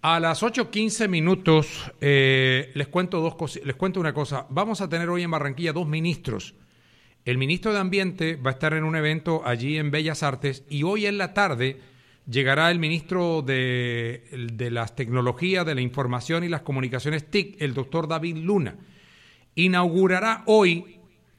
A las 8:15 les cuento les cuento una cosa. Vamos a tener hoy en Barranquilla 2 ministros. El ministro de Ambiente va a estar en un evento allí en Bellas Artes y hoy en la tarde llegará el ministro de las Tecnologías, de la Información y las Comunicaciones TIC, el doctor David Luna. Inaugurará hoy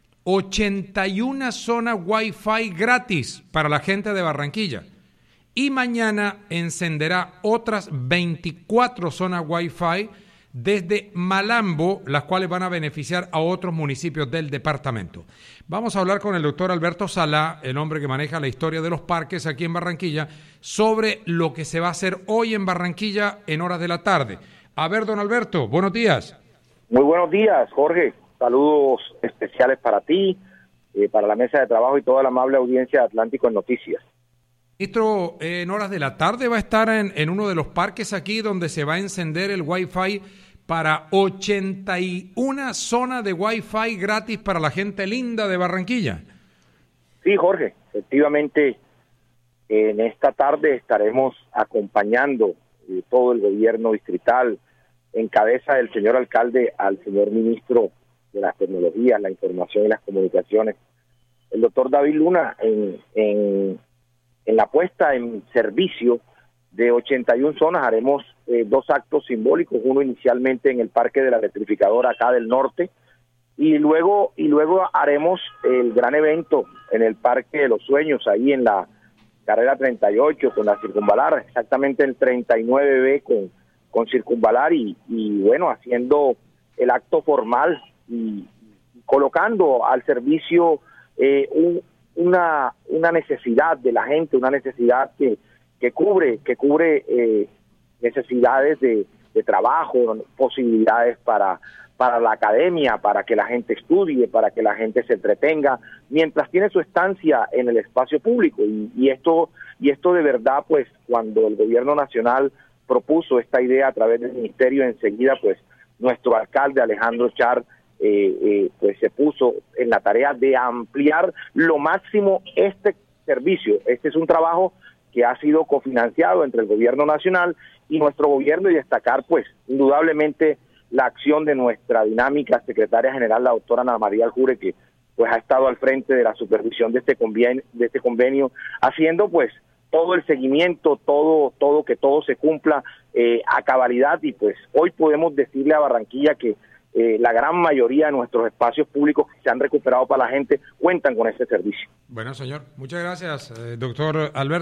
81 zonas Wi-Fi gratis para la gente de Barranquilla. Y mañana encenderá otras 24 zonas Wi-Fi desde Malambo, las cuales van a beneficiar a otros municipios del departamento. Vamos a hablar con el doctor Alberto Salá, el hombre que maneja la historia de los parques aquí en Barranquilla, sobre lo que se va a hacer hoy en Barranquilla en horas de la tarde. A ver, don Alberto, buenos días. Muy buenos días, Jorge. Saludos especiales para ti, para la mesa de trabajo y toda la amable audiencia de Atlántico en Noticias. Ministro, en horas de la tarde va a estar en uno de los parques aquí donde se va a encender el Wi-Fi para 81 zonas de Wi-Fi gratis para la gente linda de Barranquilla. Sí, Jorge, efectivamente en esta tarde estaremos acompañando todo el gobierno distrital en cabeza del señor alcalde al señor ministro de las Tecnologías, la Información y las Comunicaciones, el doctor David Luna, en la puesta en servicio de 81 zonas. Haremos 2 actos simbólicos, uno inicialmente en el Parque de la Electrificadora acá del norte, y luego haremos el gran evento en el Parque de los Sueños, ahí en la carrera 38 con la circunvalar, exactamente el 39B con circunvalar y bueno, haciendo el acto formal y colocando al servicio una necesidad de la gente, una necesidad que cubre necesidades de trabajo, posibilidades para la academia, para que la gente estudie, para que la gente se entretenga, mientras tiene su estancia en el espacio público. Y esto de verdad, pues, cuando el gobierno nacional propuso esta idea a través del ministerio, enseguida, pues, nuestro alcalde Alejandro Char pues se puso en la tarea de ampliar lo máximo este servicio. Este es un trabajo que ha sido cofinanciado entre el gobierno nacional y nuestro gobierno, y destacar pues indudablemente la acción de nuestra dinámica secretaria general, la doctora Ana María Aljure, que pues ha estado al frente de la supervisión de este convenio, haciendo pues todo el seguimiento, todo que todo se cumpla a cabalidad. Y pues hoy podemos decirle a Barranquilla que la gran mayoría de nuestros espacios públicos que se han recuperado para la gente cuentan con este servicio. Bueno, señor, muchas gracias, doctor Alberto.